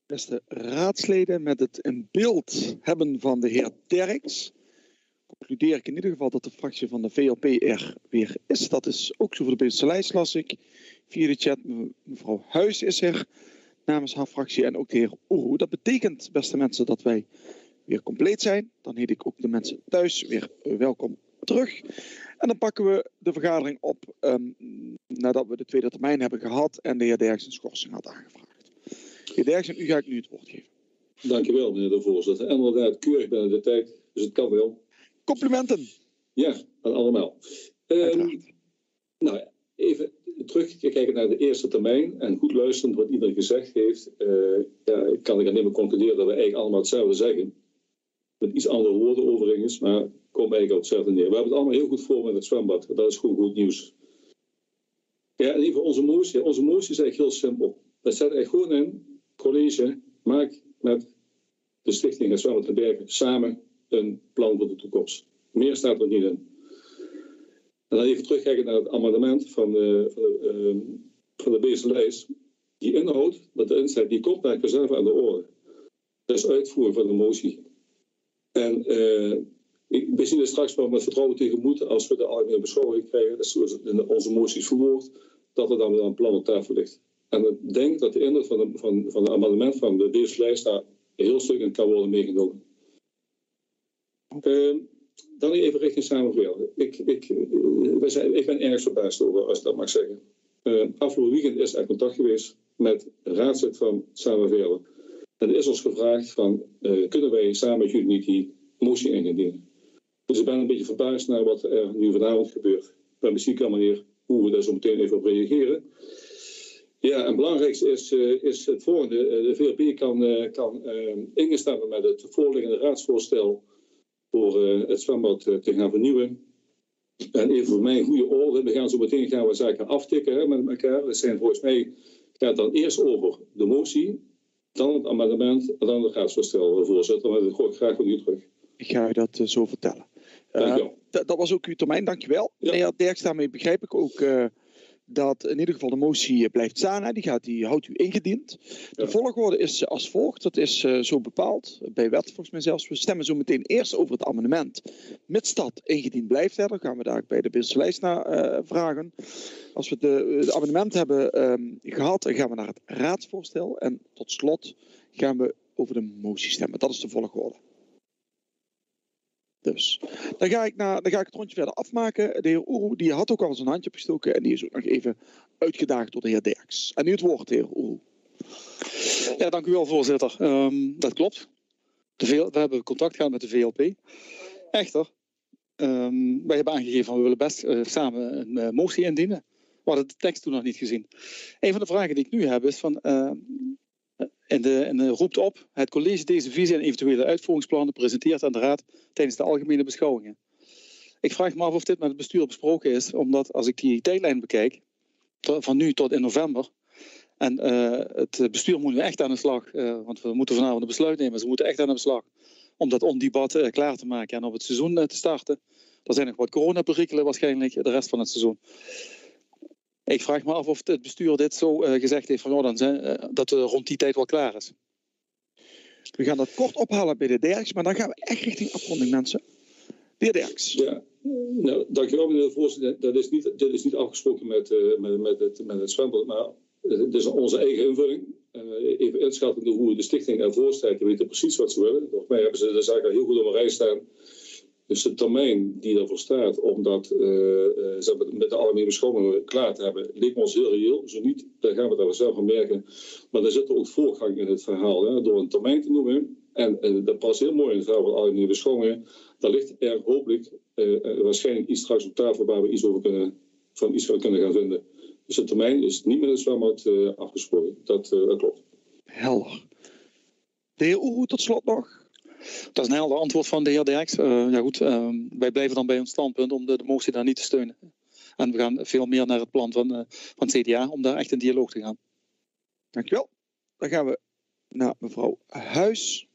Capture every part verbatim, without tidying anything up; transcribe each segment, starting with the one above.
Beste raadsleden, met het in beeld hebben van de heer Derks concludeer ik in ieder geval dat de fractie van de V L P er weer is. Dat is ook zo voor de Beeldse lijst, las ik via de chat. Mevrouw Huis is er namens haar fractie en ook de heer Oeroe. Dat betekent, beste mensen, dat wij weer compleet zijn. Dan heet ik ook de mensen thuis weer welkom terug. En dan pakken we de vergadering op um, nadat we de tweede termijn hebben gehad en de heer Derks een schorsing had aangevraagd. Heer Derksen, u ga ik nu het woord geven. Dankjewel, meneer de voorzitter. En inderdaad, keurig binnen de tijd, dus het kan wel. Complimenten. Ja, aan allemaal. Um, nou, even terugkijken naar de eerste termijn en goed luisteren wat iedereen gezegd heeft. Uh, ja, kan ik alleen maar concluderen dat we eigenlijk allemaal hetzelfde zeggen. Met iets andere woorden overigens, maar komt eigenlijk op hetzelfde neer. We hebben het allemaal heel goed voor met het zwembad. Dat is gewoon goed nieuws. Ja, en even onze motie. Onze motie is eigenlijk heel simpel. Dat staat eigenlijk gewoon in. College, maak met de Stichting Het Zwembad en Bergen samen een plan voor de toekomst. Meer staat er niet in. En dan even terugkijken naar het amendement van de, van de, uh, van de Beeldse lijst. Die inhoud, wat erin staat, die komt naar vanzelf aan de orde. Dat is uitvoering van de motie. En uh, we zien er straks wel met vertrouwen tegemoet als we de algemene beschouwing krijgen, dat is zoals in onze moties verwoord, dat er dan weer een plan op tafel ligt. En ik denk dat de inhoud van het van, van amendement van de Beeldse lijst daar een heel stuk in kan worden meegenomen. Uh, dan even richting samenwerken. Ik, ik, we zijn, ik ben erg verbaasd over, als ik dat mag zeggen. Uh, afgelopen weekend is er contact geweest met de raadslid van Samenwerken. En er is ons gevraagd van, uh, kunnen wij samen met jullie niet die motie indienen? Dus ik ben een beetje verbaasd naar wat er nu vanavond gebeurt. Maar misschien kan meneer hoe we daar zo meteen even op reageren. Ja, en het belangrijkste is, uh, is het volgende. Uh, de V L P kan, uh, kan uh, instemmen met het voorliggende raadsvoorstel voor uh, het zwembad uh, te gaan vernieuwen. En even voor mij een goede orde. We gaan zo meteen gaan we zaken aftikken hè, met elkaar. Dat zijn volgens mij, gaat dan eerst over de motie, dan het amendement en dan het raadsvoorstel, voorzitter. Maar dat gooi ik graag van u terug. Ik ga u dat uh, zo vertellen. Uh, dat was ook uw termijn, dankjewel. Ja. Meneer Derks, daarmee begrijp ik ook uh, dat in ieder geval de motie blijft staan. Hè. Die, gaat, die houdt u ingediend. De ja. volgorde is als volgt. Dat is uh, zo bepaald, bij wet volgens mij zelfs. We stemmen zo meteen eerst over het amendement. Mits dat ingediend blijft. Hè. Dan gaan we daar bij de Beeldse lijst naar uh, vragen. Als we het amendement hebben um, gehad, dan gaan we naar het raadsvoorstel. En tot slot gaan we over de motie stemmen. Dat is de volgorde. Dus, dan ga, ik naar, dan ga ik het rondje verder afmaken. De heer Oeroe, die had ook al zijn handje opgestoken en die is ook nog even uitgedaagd door de heer Derks. En nu het woord, de heer Oeroe. Ja, dank u wel, voorzitter. Um, dat klopt. De V L, we hebben contact gehad met de V L P. Echter, um, wij hebben aangegeven van we willen best uh, samen een uh, motie indienen. We hadden de tekst toen nog niet gezien. Een van de vragen die ik nu heb is van... Uh, En, de, en de roept op het college deze visie en eventuele uitvoeringsplannen presenteert aan de raad tijdens de algemene beschouwingen. Ik vraag me af of dit met het bestuur besproken is, omdat als ik die tijdlijn bekijk, van nu tot in november, en uh, het bestuur moet nu echt aan de slag, uh, want we moeten vanavond een besluit nemen, ze moeten echt aan de slag om dat ondebat uh, klaar te maken en op het seizoen uh, te starten. Er zijn nog wat coronaperikelen waarschijnlijk de rest van het seizoen. Ik vraag me af of het bestuur dit zo uh, gezegd heeft van, oh, dan zijn, uh, dat het rond die tijd wel klaar is. We gaan dat kort ophalen bij de Derks, maar dan gaan we echt richting afronding, mensen. De heer Derks. Ja, nou, dankjewel meneer de voorzitter. Dat is niet, dit is niet afgesproken met, uh, met, met, het, met het zwembad, maar het is onze eigen invulling. Uh, even inschatten hoe de stichting ervoor staat. Die weten precies wat ze willen. Volgens mij hebben ze de zaak al heel goed op een rij staan. Dus de termijn die ervoor staat om dat uh, uh, met de algemene beschouwingen klaar te hebben, leek ons heel reëel. Zo niet, dan gaan we daar zelf van merken. Maar er zit er ook voorgang in het verhaal. Hè, door een termijn te noemen. En, en dat past heel mooi in het verhaal van de algemene beschouwingen. Daar ligt er hopelijk uh, waarschijnlijk iets straks op tafel waar we iets over kunnen, van iets van kunnen gaan vinden. Dus de termijn is niet met het zwembad uh, afgesproken. Dat, uh, dat klopt. Helder. De heer Oeroe tot slot nog. Dat is een helder antwoord van de heer Derks. Uh, ja goed, uh, wij blijven dan bij ons standpunt om de, de motie daar niet te steunen. En we gaan veel meer naar het plan van, uh, van het C D A om daar echt in dialoog te gaan. Dankjewel. Dan gaan we naar mevrouw Huis.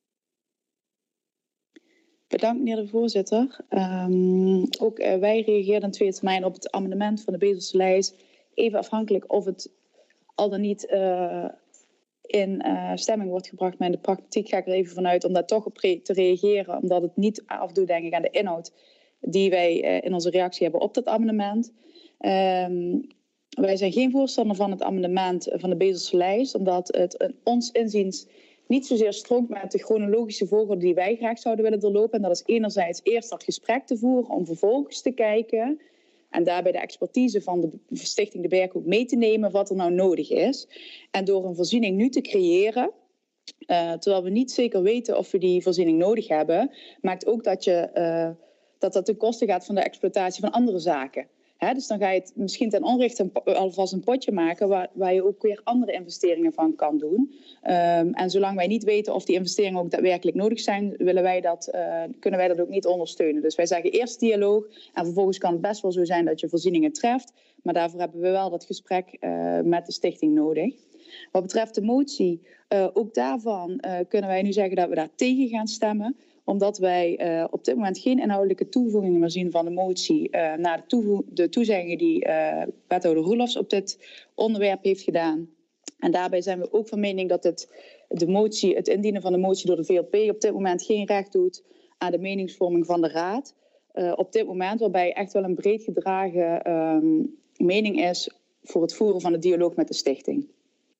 Bedankt meneer de voorzitter. Um, ook uh, wij reageerden in tweede termijn op het amendement van de Beeldse lijst. Even afhankelijk of het al dan niet... Uh, in uh, stemming wordt gebracht. Maar in de praktijk ga ik er even vanuit om daar toch op re- te reageren. Omdat het niet afdoet, denk ik, aan de inhoud die wij uh, in onze reactie hebben op dat amendement. Um, wij zijn geen voorstander van het amendement van de Bezelse lijst. Omdat het uh, ons inziens niet zozeer strookt met de chronologische volgorde die wij graag zouden willen doorlopen. En dat is enerzijds eerst dat gesprek te voeren om vervolgens te kijken en daarbij de expertise van de Stichting De Berk ook mee te nemen wat er nou nodig is. En door een voorziening nu te creëren, uh, terwijl we niet zeker weten of we die voorziening nodig hebben, maakt ook dat je, uh, dat, dat ten koste gaat van de exploitatie van andere zaken. He, dus dan ga je het misschien ten onrechte alvast een potje maken waar, waar je ook weer andere investeringen van kan doen. Um, en zolang wij niet weten of die investeringen ook daadwerkelijk nodig zijn, willen wij dat, uh, kunnen wij dat ook niet ondersteunen. Dus wij zeggen eerst dialoog en vervolgens kan het best wel zo zijn dat je voorzieningen treft. Maar daarvoor hebben we wel dat gesprek uh, met de stichting nodig. Wat betreft de motie, uh, ook daarvan uh, kunnen wij nu zeggen dat we daar tegen gaan stemmen. Omdat wij uh, op dit moment geen inhoudelijke toevoegingen meer zien van de motie uh, naar de, toevo- de toezeggingen die uh, wethouder Roelofs op dit onderwerp heeft gedaan. En daarbij zijn we ook van mening dat het, de motie, het indienen van de motie door de V L P op dit moment geen recht doet aan de meningsvorming van de raad. Uh, op dit moment waarbij echt wel een breed gedragen um, mening is voor het voeren van de dialoog met de stichting.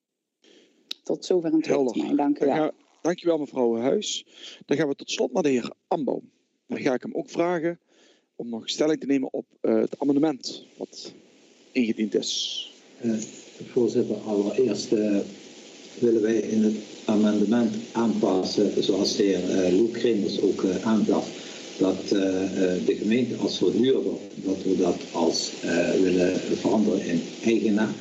Tot zover een tweede termijn. Dank u wel. Ja, dankjewel mevrouw Huis. Dan gaan we tot slot naar de heer Amboom. Dan ga ik hem ook vragen om nog stelling te nemen op uh, het amendement wat ingediend is. Uh, voorzitter, allereerst uh, willen wij in het amendement aanpassen, zoals de heer uh, Loek Kremers ook uh, aangaf, dat uh, uh, de gemeente als verhuurder, dat we dat als uh, willen veranderen in eigenaar.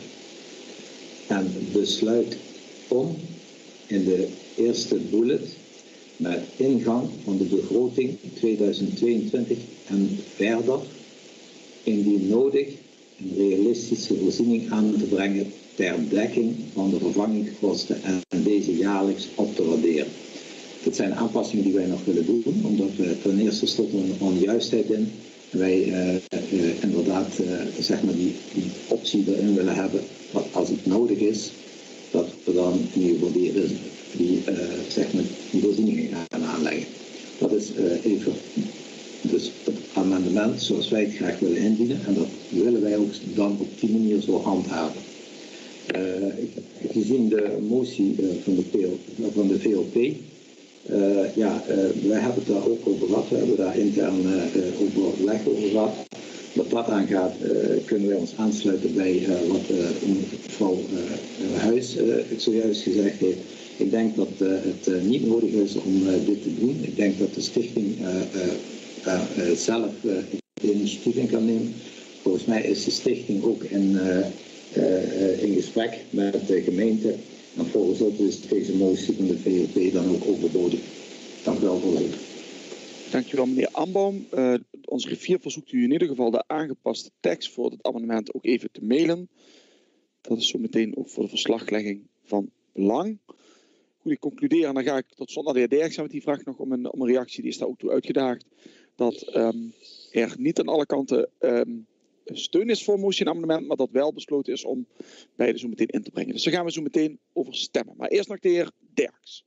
En besluit om in de eerste bullet met ingang van de begroting tweeduizend tweeëntwintig en verder indien nodig een realistische voorziening aan te brengen ter dekking van de vervangingskosten en deze jaarlijks op te waarderen. Dat zijn aanpassingen die wij nog willen doen, omdat we ten eerste stond er een onjuistheid in. En wij uh, uh, inderdaad uh, zeg maar die, die optie erin willen hebben, wat als het nodig is, dat we dan in ieder geval die, die, uh, zeg maar, die voorzieningen gaan aanleggen. Dat is uh, even dus het amendement zoals wij het graag willen indienen en dat willen wij ook dan op die manier zo handhaven. Uh, gezien de motie uh, van, de P L, van de V L P, uh, ja, uh, wij hebben het daar ook over gehad, we hebben daar intern uh, overleg over gehad. Wat dat aangaat, uh, kunnen wij ons aansluiten bij uh, wat uh, mevrouw uh, Huis uh, zojuist gezegd heeft. Ik denk dat uh, het uh, niet nodig is om uh, dit te doen. Ik denk dat de stichting uh, uh, uh, uh, zelf uh, het initiatief in kan nemen. Volgens mij is de stichting ook in, uh, uh, in gesprek met de gemeente. En volgens ons is deze motie van de V L P dan ook overbodig. Dank u wel, voorzitter. Dankjewel meneer Amboom. Uh, onze griffier verzoekt u in ieder geval de aangepaste tekst voor het amendement ook even te mailen. Dat is zo meteen ook voor de verslaglegging van belang. Goed, ik concludeer en dan ga ik tot slot naar de heer Derksen met die vraag nog om een, om een reactie. Die is daar ook toe uitgedaagd. Dat um, er niet aan alle kanten um, steun is voor motie en amendement, maar dat wel besloten is om beide zo meteen in te brengen. Dus daar gaan we zo meteen over stemmen. Maar eerst nog de heer Derksen.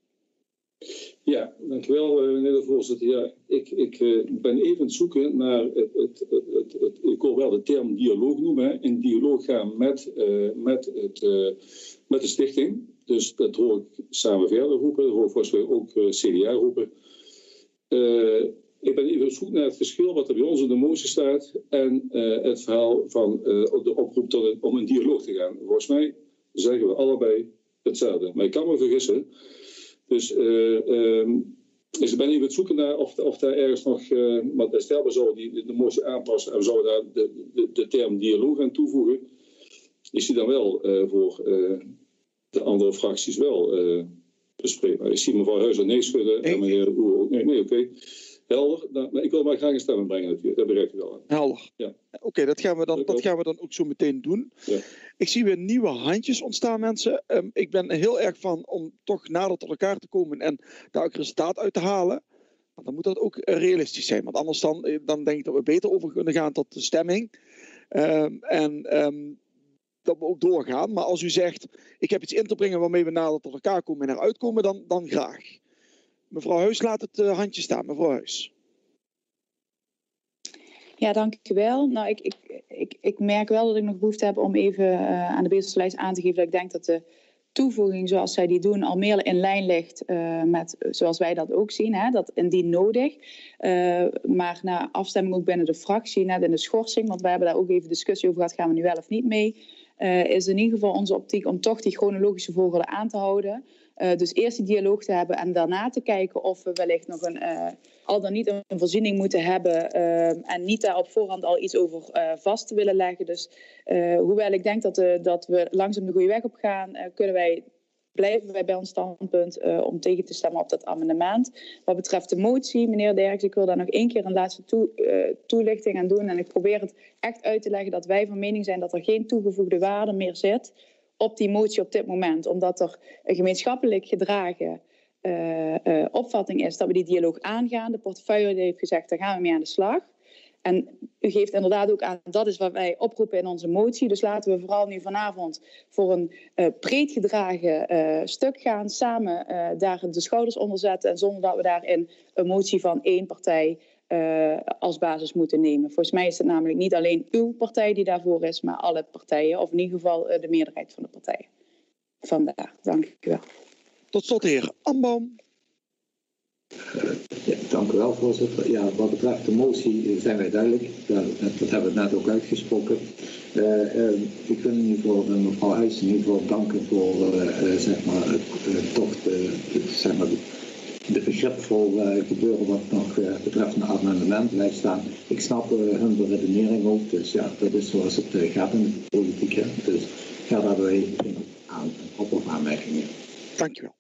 Ja, dankjewel meneer de voorzitter. Ja, ik, ik uh, ben even aan het zoeken naar, het, het, het, het, het, ik wil wel de term dialoog noemen, hè. In dialoog gaan met, uh, met, het, uh, met de stichting. Dus dat hoor ik samen verder roepen, dat hoor ik volgens mij ook uh, C D A roepen. Uh, ik ben even op zoek naar het verschil wat er bij ons in de motie staat en uh, het verhaal van uh, de oproep tot een, om een dialoog te gaan. Volgens mij zeggen we allebei hetzelfde, maar ik kan me vergissen. Dus, uh, um, dus ik ben even aan het zoeken naar of, of daar ergens nog, uh, want stel we zouden die, de motie aanpassen en we zouden daar de, de, de term dialoog aan toevoegen, is die dan wel uh, voor uh, de andere fracties wel uh, bespreekbaar. Ik zie mevrouw Huizer nee schudden en meneer de Boer ook. Nee, nee oké. Okay. Helder. Nou, maar ik wil maar graag een stemming brengen natuurlijk. Dat begrijpt u wel. Hè? Helder. Ja. Oké, okay, dat, gaan we dan, dat gaan we dan ook zo meteen doen. Ja. Ik zie weer nieuwe handjes ontstaan, mensen. Um, ik ben heel erg van om toch nader tot elkaar te komen en daar ook resultaat uit te halen. Maar dan moet dat ook realistisch zijn. Want anders dan, dan denk ik dat we beter over kunnen gaan tot de stemming. Um, en um, dat we ook doorgaan. Maar als u zegt, ik heb iets in te brengen waarmee we nader tot elkaar komen en eruit komen, dan, dan graag. Mevrouw Huis, laat het uh, handje staan. Mevrouw Huis. Ja, dank u wel. Nou, ik, ik, ik, ik merk wel dat ik nog behoefte heb om even uh, aan de bestuurslijst aan te geven dat ik denk dat de toevoeging zoals zij die doen al meer in lijn ligt uh, met zoals wij dat ook zien. Hè, dat indien nodig. Uh, maar na afstemming ook binnen de fractie, net in de schorsing, want we hebben daar ook even discussie over gehad, gaan we nu wel of niet mee. Uh, is in ieder geval onze optiek om toch die chronologische volgorde aan te houden. Uh, dus eerst die dialoog te hebben en daarna te kijken of we wellicht nog een, uh, al dan niet een voorziening moeten hebben uh, en niet daar op voorhand al iets over uh, vast te willen leggen. Dus uh, hoewel ik denk dat, uh, dat we langzaam de goede weg op gaan, uh, kunnen wij, blijven wij bij ons standpunt uh, om tegen te stemmen op dat amendement. Wat betreft de motie, meneer Derks, ik wil daar nog één keer een laatste toe, uh, toelichting aan doen. En ik probeer het echt uit te leggen dat wij van mening zijn dat er geen toegevoegde waarde meer zit op die motie op dit moment. Omdat er een gemeenschappelijk gedragen uh, uh, opvatting is dat we die dialoog aangaan. De portefeuille heeft gezegd, daar gaan we mee aan de slag. En u geeft inderdaad ook aan, dat is wat wij oproepen in onze motie. Dus laten we vooral nu vanavond voor een uh, breed gedragen uh, stuk gaan. Samen uh, daar de schouders onder zetten. En zonder dat we daarin een motie van één partij uh, als basis moeten nemen. Volgens mij is het namelijk niet alleen uw partij die daarvoor is, maar alle partijen. Of in ieder geval uh, de meerderheid van de partijen. Vandaar. Dank u wel. Tot slot de heer Ambaum. Ja, dank u wel, voorzitter. Ja, wat betreft de motie zijn wij duidelijk. Dat, dat hebben we net ook uitgesproken. Uh, uh, ik wil in ieder geval uh, mevrouw Huis in ieder geval danken voor uh, uh, zeg maar, het, uh, toch de, het, zeg maar, de begripvol uh, gebeuren wat nog uh, betreft een amendement blijft staan. Ik snap uh, hun beredenering ook. Dus ja, dat is zoals het uh, gaat in de politiek. Hè. Dus ga daar weer geen aan, op of aanmerkingen. Dank je wel.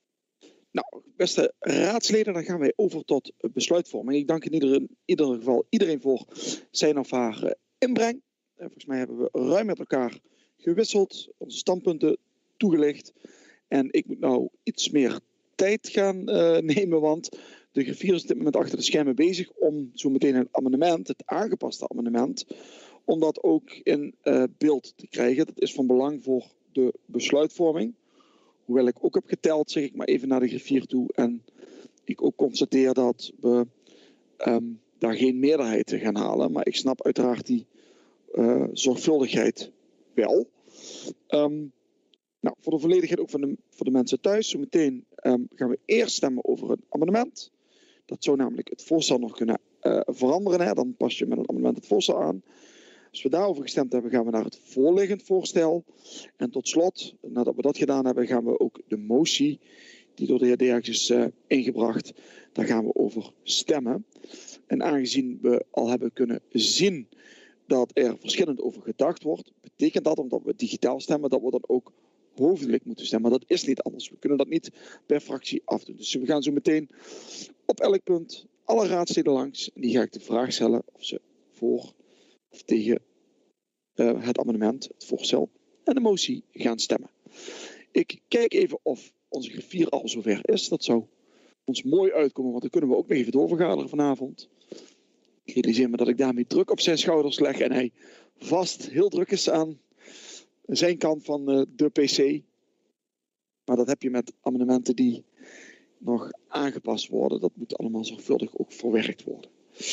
Nou, beste raadsleden, dan gaan wij over tot besluitvorming. Ik dank in ieder, in ieder geval iedereen voor zijn of haar uh, inbreng. Uh, volgens mij hebben we ruim met elkaar gewisseld, onze standpunten toegelicht. En ik moet nou iets meer tijd gaan uh, nemen, want de griffier is op dit moment achter de schermen bezig om zo meteen het amendement, het aangepaste amendement, om dat ook in uh, beeld te krijgen. Dat is van belang voor de besluitvorming. Hoewel ik ook heb geteld, zeg ik maar even naar de griffier toe. En ik ook constateer dat we um, daar geen meerderheid gaan halen. Maar ik snap uiteraard die uh, zorgvuldigheid wel. Um, nou, voor de volledigheid ook van de, voor de mensen thuis. Zometeen um, gaan we eerst stemmen over een amendement. Dat zou namelijk het voorstel nog kunnen uh, veranderen. Hè? Dan pas je met een amendement het voorstel aan. Als we daarover gestemd hebben, gaan we naar het voorliggend voorstel. En tot slot, nadat we dat gedaan hebben, gaan we ook de motie die door de heer Derks is uh, ingebracht, daar gaan we over stemmen. En aangezien we al hebben kunnen zien dat er verschillend over gedacht wordt, betekent dat, omdat we digitaal stemmen, dat we dan ook hoofdelijk moeten stemmen. Maar dat is niet anders. We kunnen dat niet per fractie afdoen. Dus we gaan zo meteen op elk punt alle raadsleden langs. En die ga ik de vraag stellen of ze voor of tegen uh, het amendement, het voorstel en de motie gaan stemmen. Ik kijk even of onze griffier al zover is. Dat zou ons mooi uitkomen, want dan kunnen we ook nog even doorvergaderen vanavond. Ik realiseer me dat ik daarmee druk op zijn schouders leg en hij vast heel druk is aan zijn kant van uh, de P C. Maar dat heb je met amendementen die nog aangepast worden. Dat moet allemaal zorgvuldig ook verwerkt worden.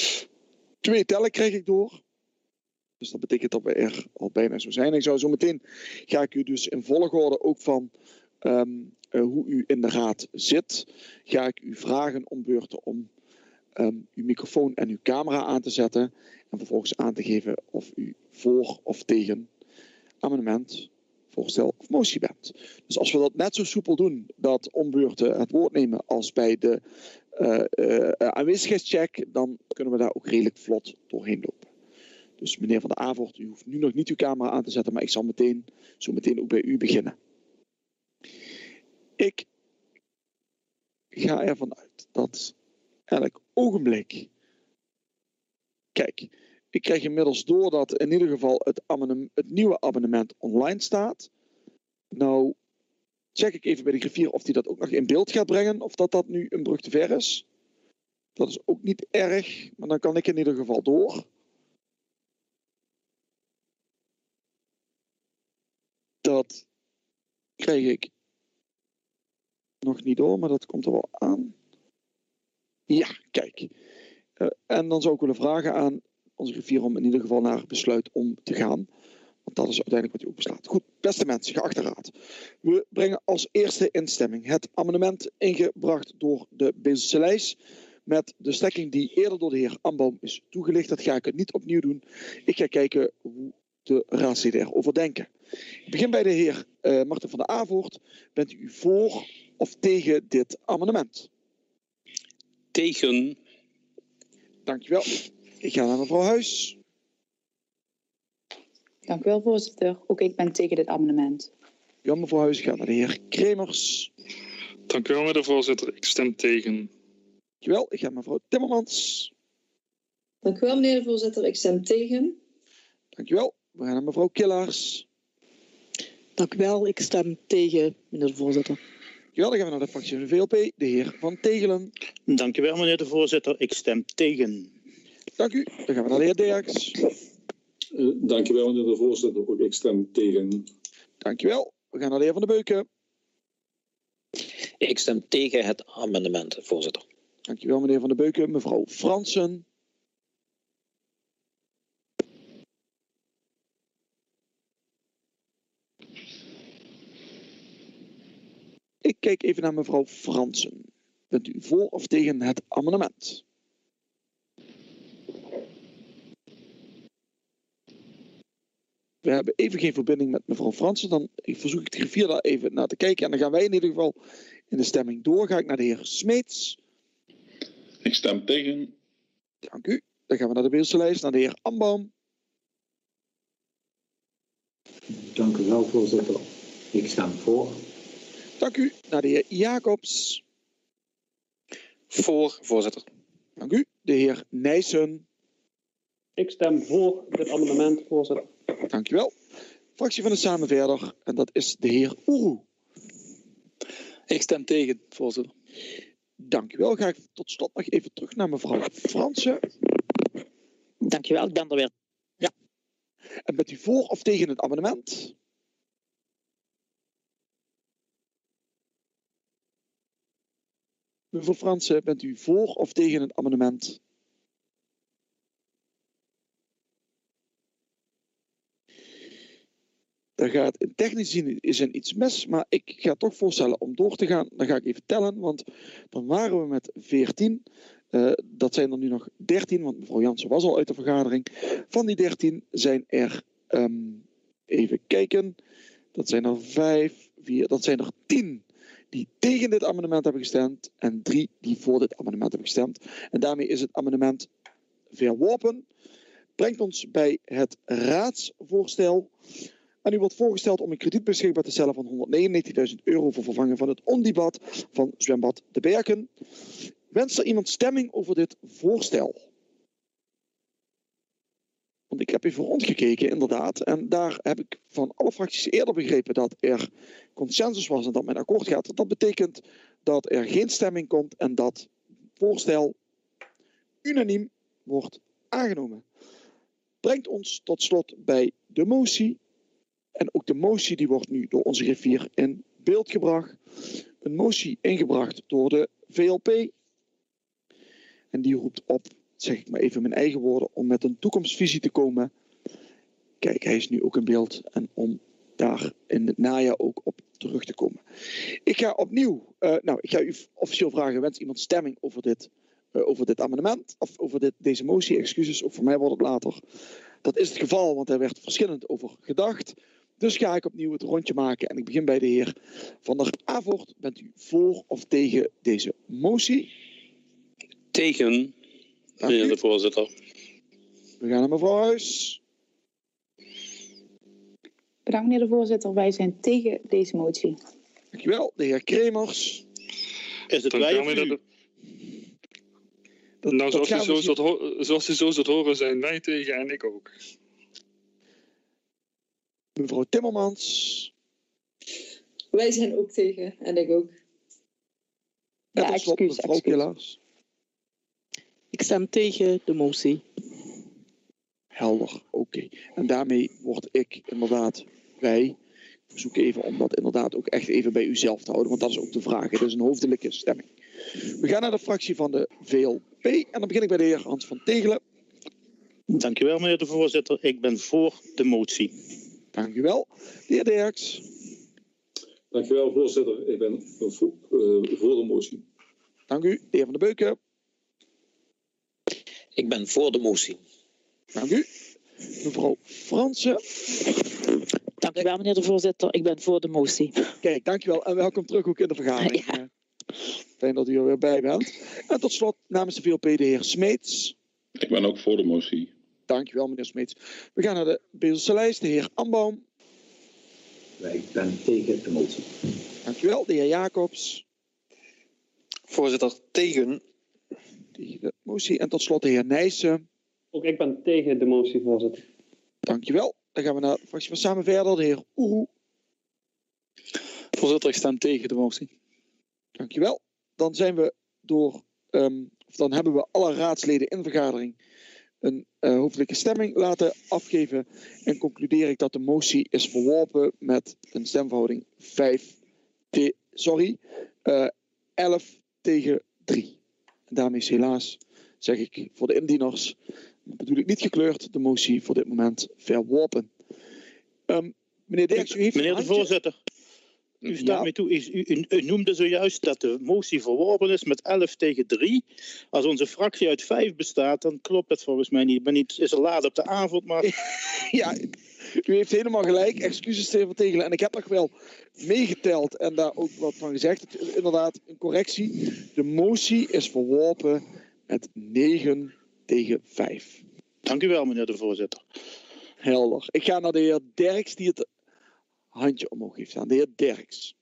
Twee tellen krijg ik door. Dus dat betekent dat we er al bijna zo zijn. Ik zou zo meteen ga ik u dus in volgorde ook van um, uh, hoe u in de raad zit, ga ik u vragen om beurten om um, uw microfoon en uw camera aan te zetten en vervolgens aan te geven of u voor of tegen amendement, voorstel of motie bent. Dus als we dat net zo soepel doen, dat om beurten het woord nemen als bij de uh, uh, aanwezigheidscheck, dan kunnen we daar ook redelijk vlot doorheen lopen. Dus meneer Van der Avort, u hoeft nu nog niet uw camera aan te zetten, maar ik zal meteen, zo meteen ook bij u beginnen. Ik ga ervan uit dat elk ogenblik... Kijk, ik krijg inmiddels door dat in ieder geval het, het nieuwe abonnement online staat. Nou, check ik even bij de griffier of die dat ook nog in beeld gaat brengen, of dat dat nu een brug te ver is. Dat is ook niet erg, maar dan kan ik in ieder geval door. Dat krijg ik nog niet door, maar dat komt er wel aan. Ja, kijk. Uh, en dan zou ik willen vragen aan onze griffier om in ieder geval naar besluit om te gaan. Want dat is uiteindelijk wat hij ook beslaat. Goed, beste mensen, geachte raad. We brengen als eerste instemming het amendement ingebracht door de Beelse lijst. Met de stekking die eerder door de heer Ambaum is toegelicht. Dat ga ik het niet opnieuw doen. Ik ga kijken hoe de raadsleden erover denken. Ik begin bij de heer uh, Marten van der Avoort. Bent u voor of tegen dit amendement? Tegen. Dankjewel. Ik ga naar mevrouw Huis. Dank u wel, voorzitter. Ook ik ben tegen dit amendement. Ja, mevrouw Huis. Ik ga naar de heer Kremers. Dank u wel, meneer de voorzitter. Ik stem tegen. Dankjewel. Ik ga naar mevrouw Timmermans. Dank u wel, meneer de voorzitter. Ik stem tegen. Dankjewel. We gaan naar mevrouw Killaars. Dank u wel. Ik stem tegen, meneer de voorzitter. Dankjewel. Dan gaan we naar de fractie van de V L P. De heer Van Tegelen. Dank u wel, meneer de voorzitter. Ik stem tegen. Dank u. Dan gaan we naar de heer Derks. Uh, dank u wel, meneer de voorzitter. Ook ik stem tegen. Dankjewel. We gaan naar de heer Van de Beuken. Ik stem tegen het amendement, voorzitter. Dankjewel, meneer Van de Beuken. Mevrouw Fransen. Ik kijk even naar mevrouw Fransen. Bent u voor of tegen het amendement? We hebben even geen verbinding met mevrouw Fransen. Dan verzoek ik de griffier daar even naar te kijken. En dan gaan wij in ieder geval in de stemming door. Ga ik naar de heer Smeets. Ik stem tegen. Dank u. Dan gaan we naar de Beelse lijst, naar de heer Ambaum. Dank u wel, voorzitter. Ik stem voor. Dank u. Naar de heer Jacobs. Voor, voorzitter. Dank u. De heer Nijssen. Ik stem voor dit amendement, voorzitter. Dank u wel. Fractie van de Samen Verder. En dat is de heer Oeroe. Ik stem tegen, voorzitter. Dank u wel. Ga ik tot slot nog even terug naar mevrouw Fransen. Dank u wel. Ik ben er weer. Ja. En bent u voor of tegen het amendement? Mevrouw Fransen, bent u voor of tegen het amendement? Daar gaat in technisch zin is er iets mis, maar ik ga toch voorstellen om door te gaan. Dan ga ik even tellen, want dan waren we met veertien. Uh, dat zijn er nu nog dertien, want mevrouw Jansen was al uit de vergadering. Van die dertien zijn er, um, even kijken, dat zijn er vijf, vier, dat zijn er tien die tegen dit amendement hebben gestemd en drie die voor dit amendement hebben gestemd. En daarmee is het amendement verworpen. Brengt ons bij het raadsvoorstel. En u wordt voorgesteld om een krediet beschikbaar te stellen van honderdnegenennegentigduizend euro voor vervangen van het ondiebat van zwembad De Berken. Wenst er iemand stemming over dit voorstel? Want ik heb even rondgekeken, inderdaad. En daar heb ik van alle fracties eerder begrepen dat er consensus was en dat men akkoord gaat. Dat betekent dat er geen stemming komt en dat voorstel unaniem wordt aangenomen. Brengt ons tot slot bij de motie. En ook de motie die wordt nu door onze griffier in beeld gebracht. Een motie ingebracht door de V L P. En die roept op, zeg ik maar even in mijn eigen woorden, om met een toekomstvisie te komen. Kijk, hij is nu ook in beeld. En om daar in het najaar ook op terug te komen. Ik ga opnieuw, uh, nou, ik ga u officieel vragen, wenst iemand stemming over dit, uh, over dit amendement? Of over dit, deze motie, excuses, ook voor mij wordt het later. Dat is het geval, want er werd verschillend over gedacht. Dus ga ik opnieuw het rondje maken. En ik begin bij de heer Van der Avoort. Bent u voor of tegen deze motie? Tegen, meneer de voorzitter. We gaan naar mevrouw Huis. Bedankt, meneer de voorzitter. Wij zijn tegen deze motie. Dankjewel. De heer Kremers. Is het wij of u? De... Dat, nou, dat zoals, u zo zult, zoals u zo zult horen, zijn wij tegen en ik ook. Mevrouw Timmermans. Wij zijn ook tegen en ik ook. En Ja, tot slot excuus, mevrouw Killaars. Ik stem tegen de motie. Helder, oké. Okay. En daarmee word ik inderdaad, wij, We zoeken even om dat inderdaad ook echt even bij uzelf te houden, want dat is ook de vraag. Het is een hoofdelijke stemming. We gaan naar de fractie van de V L P en dan begin ik bij de heer Hans van Tegelen. Dank u wel, meneer de voorzitter. Ik ben voor de motie. Dank u wel. De heer Derks. Dank u wel, voorzitter. Ik ben voor, uh, voor de motie. Dank u. De heer Van der Beuken. Ik ben voor de motie. Dank u. Mevrouw Fransen. Dank u wel, meneer de voorzitter. Ik ben voor de motie. Kijk, dankjewel en welkom terug ook in de vergadering. Ja. Fijn dat u er weer bij bent. En tot slot namens de V L P de heer Smeets. Ik ben ook voor de motie. Dankjewel, meneer Smeets. We gaan naar de Beelse lijst, de heer Ambaum. Ik ben tegen de motie. Dankjewel, de heer Jacobs. Voorzitter, tegen. Tegen de motie. En tot slot de heer Nijssen. Ook ik ben tegen de motie, voorzitter. Dankjewel. Dan gaan we naar de fractie van Samen Verder, de heer Oeroe. Voorzitter, ik stem tegen de motie. Dankjewel. Dan zijn we door, um, of dan hebben we alle raadsleden in vergadering een uh, hoofdelijke stemming laten afgeven. En concludeer ik dat de motie is verworpen met een stemverhouding vijf te, sorry, uh, elf tegen drie. En daarmee is helaas, zeg ik voor de indieners, bedoel ik niet gekleurd, de motie voor dit moment verworpen. Um, meneer Derks, u heeft Meneer de handje... voorzitter, u staat ja. mij toe. U, u, u noemde zojuist dat de motie verworpen is met elf tegen drie. Als onze fractie uit vijf bestaat, dan klopt het volgens mij niet. Ik ben niet, is er laat op de avond, maar... Ja, u heeft helemaal gelijk. Excuses tegen Tegelen. En ik heb nog wel meegeteld en daar ook wat van gezegd. Het is inderdaad een correctie. De motie is verworpen met negen tegen vijf. Dank u wel, meneer de voorzitter. Helder. Ik ga naar de heer Derks die het handje omhoog heeft staan. De heer Derks.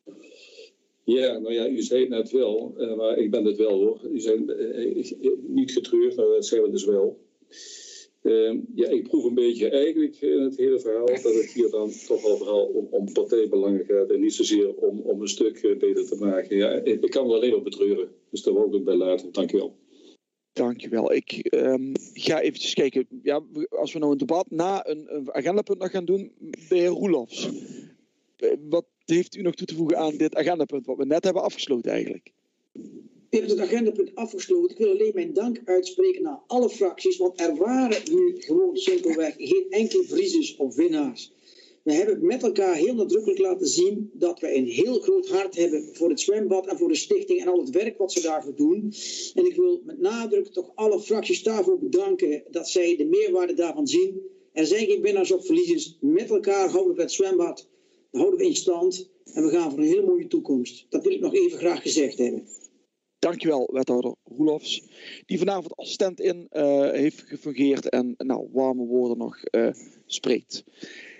Ja, nou ja, u zei het net wel, uh, maar ik ben het wel hoor. U zei uh, niet getreurd, maar dat zijn we dus wel. Uh, ja, ik proef een beetje eigenlijk in het hele verhaal dat het hier dan toch al vooral om, om partijbelangen gaat en niet zozeer om, om een stuk uh, beter te maken. Ja, ik, ik kan me alleen maar betreuren, dus daar wil ik het bij laten. Dank u wel. Dankjewel. Ik um, ga eventjes kijken. Ja, als we nou een debat na een, een agendapunt nog gaan doen, de heer Roelofs. Wat heeft u nog toe te voegen aan dit agendapunt, wat we net hebben afgesloten eigenlijk? We hebben het agendapunt afgesloten. Ik wil alleen mijn dank uitspreken naar alle fracties, want er waren nu gewoon simpelweg geen enkele verliezers of winnaars. We hebben met elkaar heel nadrukkelijk laten zien dat we een heel groot hart hebben voor het zwembad en voor de stichting en al het werk wat ze daarvoor doen. En ik wil met nadruk toch alle fracties daarvoor bedanken dat zij de meerwaarde daarvan zien. Er zijn geen winnaars of verliezers. Met elkaar houden we het zwembad, houden we in stand en we gaan voor een hele mooie toekomst. Dat wil ik nog even graag gezegd hebben. Dankjewel, wethouder Roelofs, die vanavond assistent in uh, heeft gefungeerd en nou, warme woorden nog uh, spreekt.